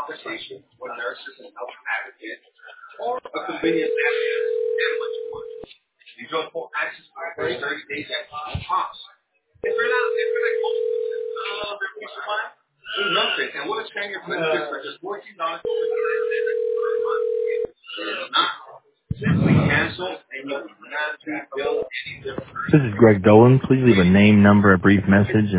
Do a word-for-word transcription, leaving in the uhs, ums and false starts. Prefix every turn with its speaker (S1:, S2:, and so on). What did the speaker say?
S1: This is Greg Dolan. Please leave a name, number, a brief message.